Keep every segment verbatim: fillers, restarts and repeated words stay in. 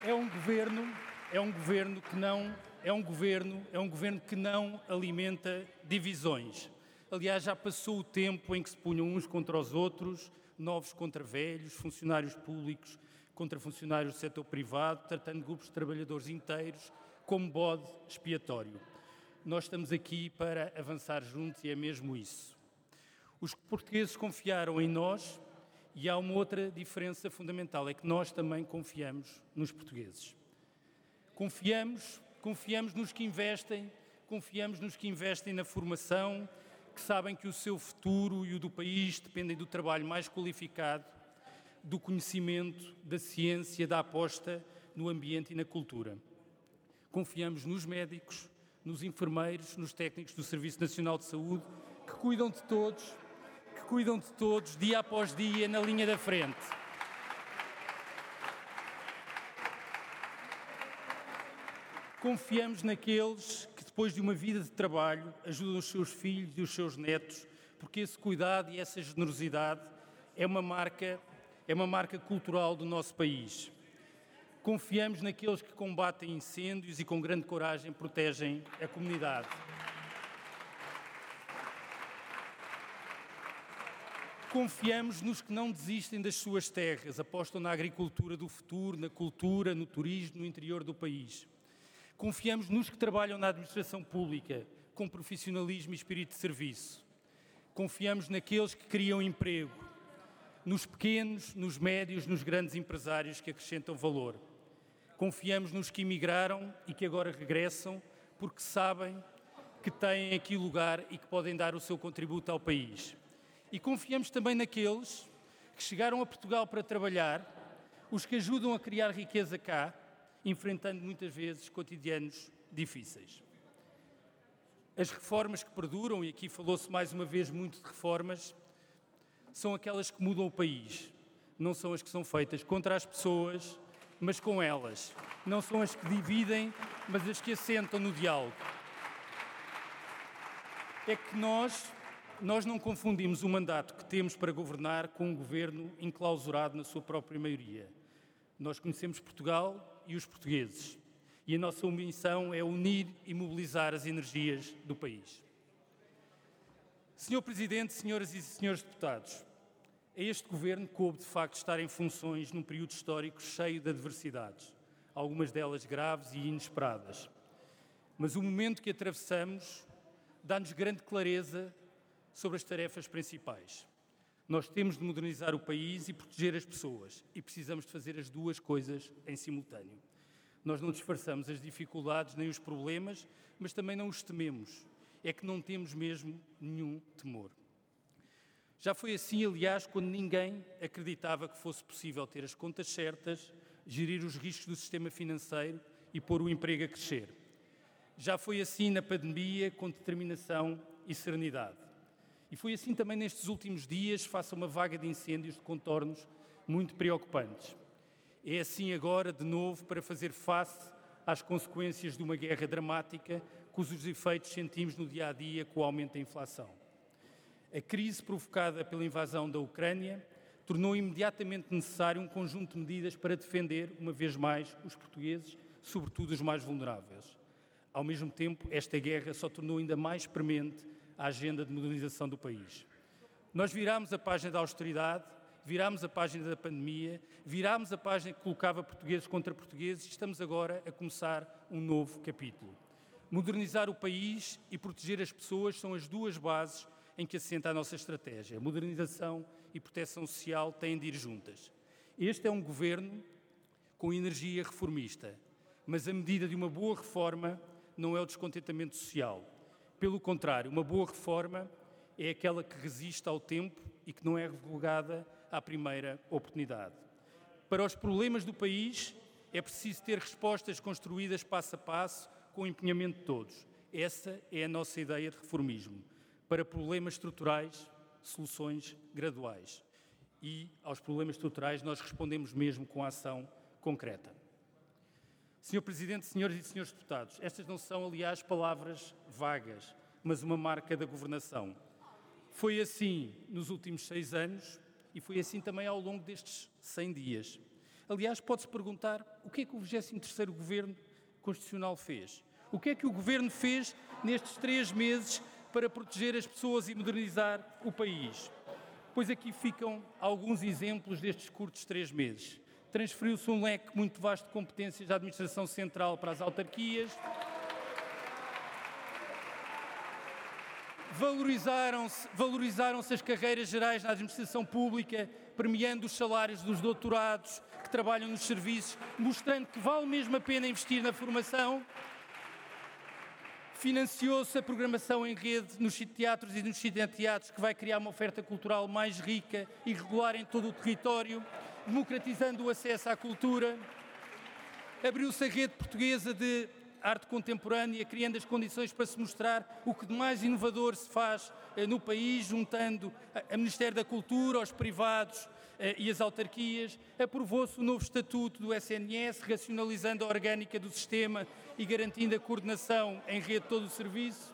É um governo, é um governo que não, é um governo, é um governo que não alimenta divisões. Aliás, já passou o tempo em que se punham uns contra os outros, novos contra velhos, funcionários públicos contra funcionários do setor privado, tratando grupos de trabalhadores inteiros como bode expiatório. Nós estamos aqui para avançar juntos e é mesmo isso. Os portugueses confiaram em nós. E há uma outra diferença fundamental, é que nós também confiamos nos portugueses. Confiamos, confiamos nos que investem, confiamos nos que investem na formação, que sabem que o seu futuro e o do país dependem do trabalho mais qualificado, do conhecimento, da ciência, da aposta no ambiente e na cultura. Confiamos nos médicos, nos enfermeiros, nos técnicos do Serviço Nacional de Saúde, que cuidam de todos, que cuidam de todos, dia após dia, na linha da frente. Confiamos naqueles que, depois de uma vida de trabalho, ajudam os seus filhos e os seus netos, porque esse cuidado e essa generosidade é uma marca, é uma marca cultural do nosso país. Confiamos naqueles que combatem incêndios e, com grande coragem, protegem a comunidade. Confiamos nos que não desistem das suas terras, apostam na agricultura do futuro, na cultura, no turismo, no interior do país. Confiamos nos que trabalham na administração pública, com profissionalismo e espírito de serviço. Confiamos naqueles que criam emprego, nos pequenos, nos médios, nos grandes empresários que acrescentam valor. Confiamos nos que emigraram e que agora regressam, porque sabem que têm aqui lugar e que podem dar o seu contributo ao país. E confiamos também naqueles que chegaram a Portugal para trabalhar, os que ajudam a criar riqueza cá, enfrentando muitas vezes cotidianos difíceis. As reformas que perduram, e aqui falou-se mais uma vez muito de reformas, são aquelas que mudam o país. Não são as que são feitas contra as pessoas, mas com elas. Não são as que dividem, mas as que assentam no diálogo. É que nós... Nós não confundimos o mandato que temos para governar com um governo enclausurado na sua própria maioria. Nós conhecemos Portugal e os portugueses. E a nossa missão é unir e mobilizar as energias do país. senhor Presidente, senhoras e senhores deputados, a este governo coube de facto estar em funções num período histórico cheio de adversidades, algumas delas graves e inesperadas. Mas o momento que atravessamos dá-nos grande clareza sobre as tarefas principais. Nós temos de modernizar o país e proteger as pessoas e precisamos de fazer as duas coisas em simultâneo. Nós não disfarçamos as dificuldades nem os problemas, mas também não os tememos. É que não temos mesmo nenhum temor. Já foi assim, aliás, quando ninguém acreditava que fosse possível ter as contas certas, gerir os riscos do sistema financeiro e pôr o emprego a crescer. Já foi assim na pandemia, com determinação e serenidade. E foi assim também nestes últimos dias, face a uma vaga de incêndios de contornos muito preocupantes. É assim agora, de novo, para fazer face às consequências de uma guerra dramática, cujos efeitos sentimos no dia-a-dia com o aumento da inflação. A crise provocada pela invasão da Ucrânia tornou imediatamente necessário um conjunto de medidas para defender, uma vez mais, os portugueses, sobretudo os mais vulneráveis. Ao mesmo tempo, esta guerra só tornou ainda mais premente a agenda de modernização do país. Nós virámos a página da austeridade, virámos a página da pandemia, virámos a página que colocava portugueses contra portugueses e estamos agora a começar um novo capítulo. Modernizar o país e proteger as pessoas são as duas bases em que assenta a nossa estratégia. Modernização e proteção social têm de ir juntas. Este é um governo com energia reformista, mas a medida de uma boa reforma não é o descontentamento social. Pelo contrário, uma boa reforma é aquela que resiste ao tempo e que não é relegada à primeira oportunidade. Para os problemas do país, é preciso ter respostas construídas passo a passo, com o empenhamento de todos. Essa é a nossa ideia de reformismo. Para problemas estruturais, soluções graduais. E aos problemas estruturais nós respondemos mesmo com a ação concreta. senhor Presidente, senhoras e senhores deputados, estas não são, aliás, palavras vagas, mas uma marca da governação. Foi assim nos últimos seis anos e foi assim também ao longo destes cem dias. Aliás, pode-se perguntar o que é que o vigésimo terceiro Governo Constitucional fez? O que é que o Governo fez nestes três meses para proteger as pessoas e modernizar o país? Pois aqui ficam alguns exemplos destes curtos três meses. Transferiu-se um leque muito vasto de competências da Administração Central para as autarquias. Valorizaram-se, valorizaram-se as carreiras gerais na administração pública, premiando os salários dos doutorados que trabalham nos serviços, mostrando que vale mesmo a pena investir na formação. Financiou-se a programação em rede nos teatros e nos cineteatros, que vai criar uma oferta cultural mais rica e regular em todo o território, democratizando o acesso à cultura. Abriu-se a rede portuguesa de arte contemporânea, criando as condições para se mostrar o que de mais inovador se faz eh, no país, juntando a Ministério da Cultura, os privados eh, e as autarquias. Aprovou-se o novo estatuto do S N S, racionalizando a orgânica do sistema e garantindo a coordenação em rede de todo o serviço.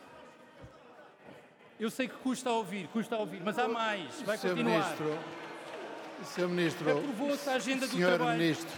Eu sei que custa a ouvir, custa a ouvir, mas há mais, vai Senhor continuar. Ministro, Senhor Ministro, Aprovou-se a agenda do Senhor trabalho. Ministro,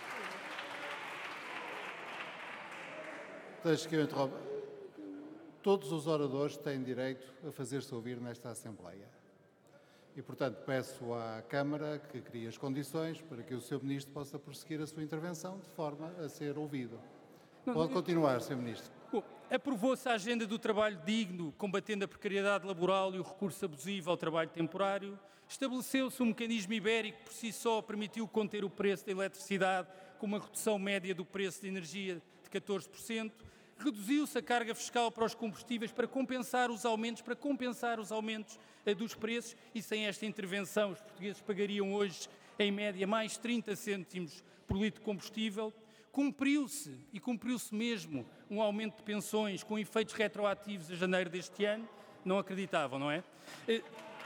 deixe que eu interrompa. Todos os oradores têm direito a fazer-se ouvir nesta Assembleia. E, portanto, peço à Câmara que crie as condições para que o senhor Ministro possa prosseguir a sua intervenção de forma a ser ouvido. Não, Pode eu... continuar, senhor Ministro. Bom, aprovou-se a agenda do trabalho digno, combatendo a precariedade laboral e o recurso abusivo ao trabalho temporário. Estabeleceu-se um mecanismo ibérico que, por si só, permitiu conter o preço da eletricidade, com uma redução média do preço de energia de catorze por cento. Reduziu-se a carga fiscal para os combustíveis para compensar os aumentos, para compensar os aumentos eh, dos preços, e sem esta intervenção os portugueses pagariam hoje, em média, mais trinta cêntimos por litro de combustível. Cumpriu-se, e cumpriu-se mesmo, um aumento de pensões com efeitos retroativos a janeiro deste ano. Não acreditavam, não é? Eh,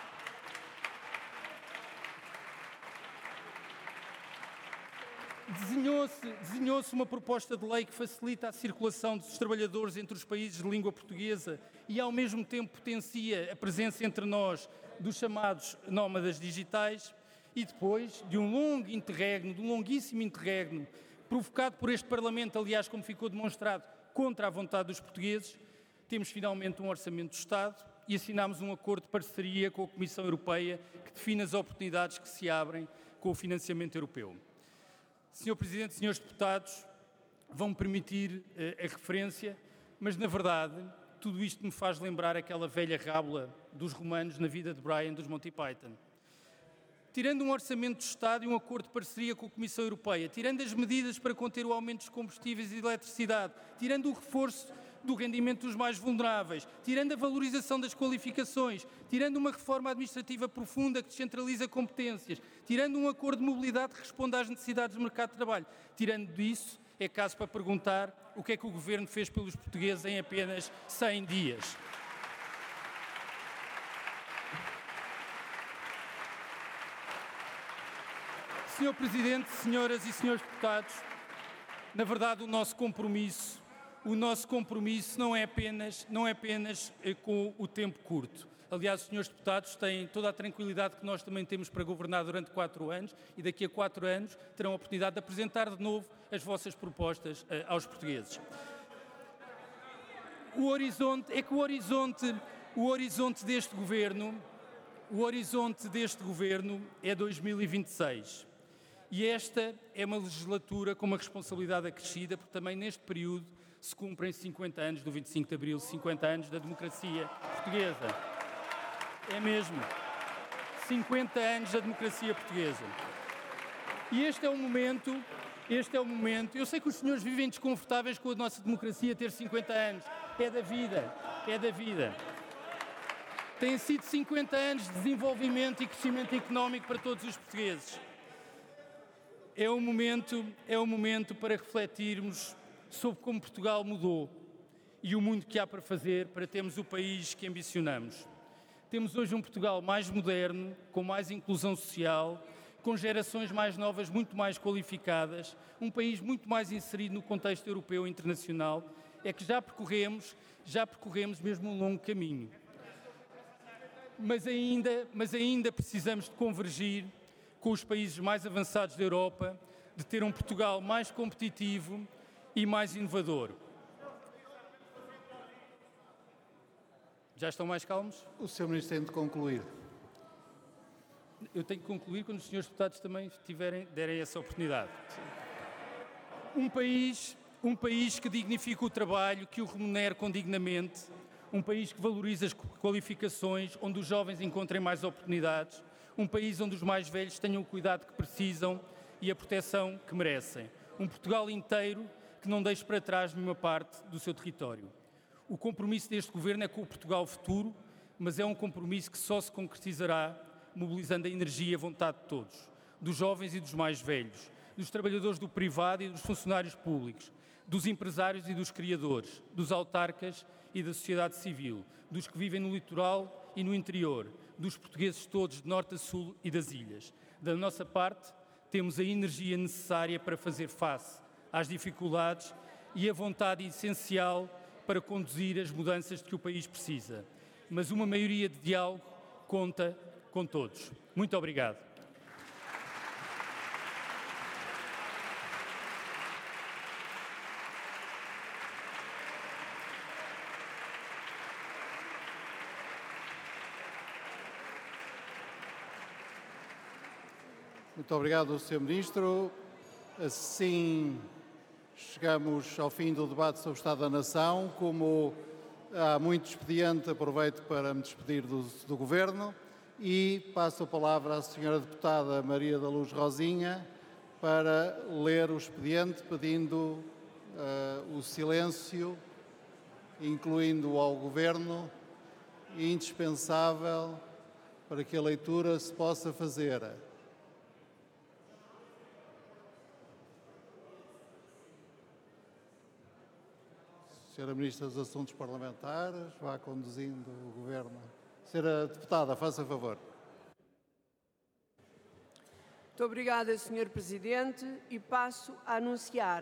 Desenhou-se, desenhou-se uma proposta de lei que facilita a circulação dos trabalhadores entre os países de língua portuguesa e, ao mesmo tempo, potencia a presença entre nós dos chamados nómadas digitais. E depois de um longo interregno, de um longuíssimo interregno, provocado por este Parlamento, aliás, como ficou demonstrado, contra a vontade dos portugueses, temos finalmente um Orçamento do Estado e assinámos um acordo de parceria com a Comissão Europeia que define as oportunidades que se abrem com o financiamento europeu. senhor Presidente, senhores deputados, vão-me permitir uh, a referência, mas, na verdade, tudo isto me faz lembrar aquela velha rábula dos romanos na vida de Brian dos Monty Python. Tirando um orçamento do Estado e um acordo de parceria com a Comissão Europeia, tirando as medidas para conter o aumento dos combustíveis e da eletricidade, tirando o reforço do rendimento dos mais vulneráveis, tirando a valorização das qualificações, tirando uma reforma administrativa profunda que descentraliza competências, tirando um acordo de mobilidade que responda às necessidades do mercado de trabalho, tirando disso, é caso para perguntar o que é que o Governo fez pelos portugueses em apenas cem dias. senhor Presidente, senhoras e senhores deputados, na verdade o nosso compromisso O nosso compromisso não é apenas, não é apenas eh, com o tempo curto. Aliás, os senhores deputados têm toda a tranquilidade que nós também temos para governar durante quatro anos e daqui a quatro anos terão a oportunidade de apresentar de novo as vossas propostas eh, aos portugueses. O horizonte, é que o horizonte, o horizonte deste governo, o horizonte deste governo é dois mil e vinte e seis. E esta é uma legislatura com uma responsabilidade acrescida, porque também neste período se cumprem cinquenta anos do vinte e cinco de Abril, cinquenta anos da democracia portuguesa. É mesmo. cinquenta anos da democracia portuguesa. E este é o momento, este é o momento, eu sei que os senhores vivem desconfortáveis com a nossa democracia ter cinquenta anos. É da vida, é da vida. Têm sido cinquenta anos de desenvolvimento e crescimento económico para todos os portugueses. É o momento, é o momento para refletirmos sobre como Portugal mudou e o mundo que há para fazer para termos o país que ambicionamos. Temos hoje um Portugal mais moderno, com mais inclusão social, com gerações mais novas, muito mais qualificadas, um país muito mais inserido no contexto europeu e internacional. É que já percorremos, já percorremos mesmo um longo caminho. Mas ainda, mas ainda precisamos de convergir com os países mais avançados da Europa, de ter um Portugal mais competitivo e mais inovador. Já estão mais calmos? O senhor Ministro tem de concluir. Eu tenho que concluir quando os senhores deputados também tiverem, derem essa oportunidade. Um país, um país que dignifica o trabalho, que o remunere com dignamente, um país que valoriza as qualificações, onde os jovens encontrem mais oportunidades, um país onde os mais velhos tenham o cuidado que precisam e a proteção que merecem. Um Portugal inteiro que não deixe para trás nenhuma parte do seu território. O compromisso deste Governo é com o Portugal futuro, mas é um compromisso que só se concretizará mobilizando a energia e a vontade de todos, dos jovens e dos mais velhos, dos trabalhadores do privado e dos funcionários públicos, dos empresários e dos criadores, dos autarcas e da sociedade civil, dos que vivem no litoral e no interior, dos portugueses todos de norte a sul e das ilhas. Da nossa parte, temos a energia necessária para fazer face às dificuldades e a vontade essencial para conduzir as mudanças de que o país precisa. Mas uma maioria de diálogo conta com todos. Muito obrigado. Muito obrigado, senhor Ministro. Assim chegamos ao fim do debate sobre o Estado da Nação. Como há muito expediente, aproveito para me despedir do, do Governo e passo a palavra à senhora deputada Maria da Luz Rosinha para ler o expediente, pedindo uh, o silêncio, incluindo ao Governo, indispensável para que a leitura se possa fazer. Senhora Ministra dos Assuntos Parlamentares, vá conduzindo o Governo. Senhora Deputada, faça favor. Muito obrigada, senhor Presidente, e passo a anunciar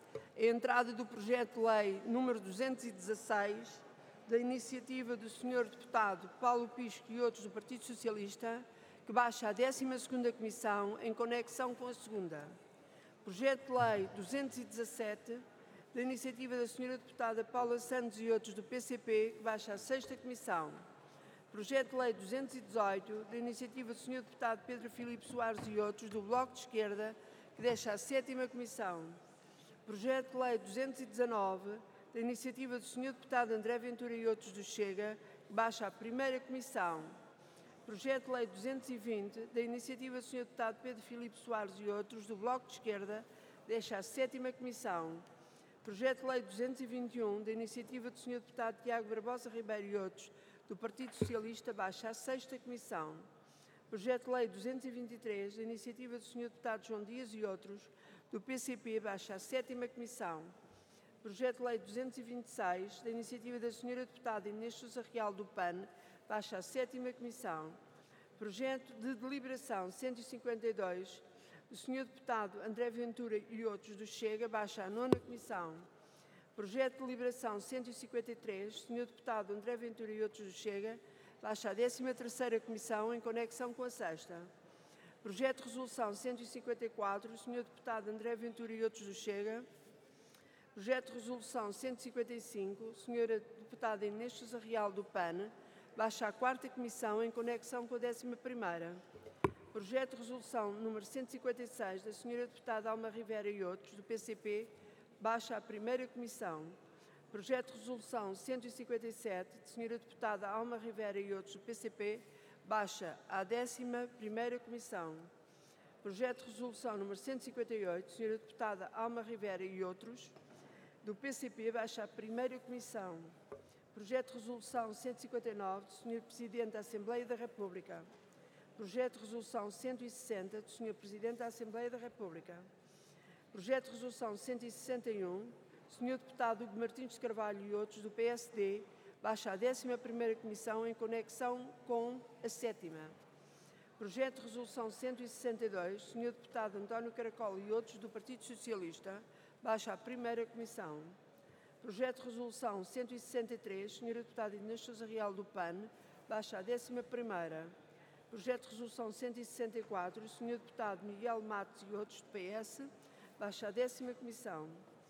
a entrada do projeto de lei número duzentos e dezasseis, da iniciativa do senhor Deputado Paulo Pisco e outros do Partido Socialista, que baixa à décima segunda Comissão em conexão com a segunda. Projeto de lei duzentos e dezassete, da iniciativa da senhora Deputada Paula Santos e outros do P C P, que baixa à sexta Comissão. Projeto de lei duzentos e dezoito, da iniciativa do senhor Deputado Pedro Filipe Soares e outros do Bloco de Esquerda, que deixa à sétima Comissão. Projeto de lei duzentos e dezanove, da iniciativa do senhor Deputado André Ventura e outros do Chega, que baixa à primeira Comissão. Projeto de lei duzentos e vinte, da iniciativa do senhor Deputado Pedro Filipe Soares e outros do Bloco de Esquerda, deixa à sétima Comissão. Projeto de lei duzentos e vinte e um, da iniciativa do senhor Deputado Tiago Barbosa Ribeiro e outros do Partido Socialista, baixa à sexta Comissão. Projeto de lei duzentos e vinte e três, da iniciativa do senhor Deputado João Dias e outros do P C P, baixa à sétima Comissão. Projeto de lei duzentos e vinte e seis, da iniciativa da senhora Deputada Inês Sousa Real do P A N, baixa à sétima Comissão. Projeto de deliberação cento e cinquenta e dois, do senhor Deputado André Ventura e outros do Chega, baixa à nona Comissão. Projeto de deliberação cento e cinquenta e três, do senhor Deputado André Ventura e outros do Chega, baixa à décima terceira Comissão, em conexão com a sexta. Projeto de resolução cento e cinquenta e quatro, do senhor Deputado André Ventura e outros do Chega. Projeto de resolução cento e cinquenta e cinco, do senhora Deputada Inês Sousa Real do P A N, baixa à quarta Comissão, em conexão com a décima primeira. Projeto de resolução número cento e cinquenta e seis, da senhora Deputada Alma Rivera e outros, do P C P, baixa à primeira Comissão. Projeto de resolução cento e cinquenta e sete, da senhora Deputada Alma Rivera e outros, do P C P, baixa à décima primeira Comissão. Projeto de resolução número cento e cinquenta e oito, da senhora Deputada Alma Rivera e outros, do P C P, baixa à primeira Comissão. Projeto de resolução cento e cinquenta e nove, do senhor Presidente da Assembleia da República. Projeto de resolução cento e sessenta, do senhor Presidente da Assembleia da República. Projeto de resolução cento e sessenta e um, do senhor Deputado Hugo Martins de Carvalho e outros do P S D, baixa à décima primeira Comissão, em conexão com a sétima. Projeto de resolução cento e sessenta e dois, do senhor Deputado António Caracol e outros do Partido Socialista, baixa à primeira Comissão. Projeto de resolução cento e sessenta e três, senhora Deputada Inês Sousa Real do P A N, baixa à décima primeira. Projeto de Resolução cento e sessenta e quatro, o senhor Deputado Miguel Matos e outros do P S, baixa à décima Comissão.